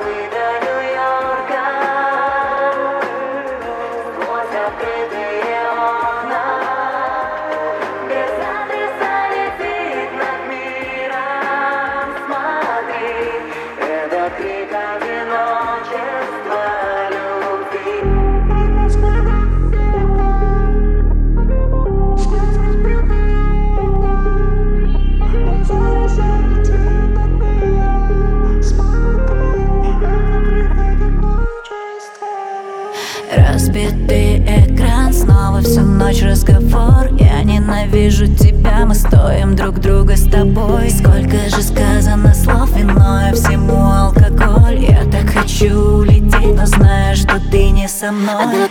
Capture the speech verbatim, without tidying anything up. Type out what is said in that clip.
Москвы до Нью-Йорка, сквозь открытые окна, без адреса летит над миром. Смотри, это крик одиночества любви. Разбитый экран, снова всю ночь разговор. Я ненавижу тебя, мы стоим друг друга с тобой. Сколько же сказано слов, виной всему алкоголь. Я так хочу улететь, но знаю, что ты не со мной.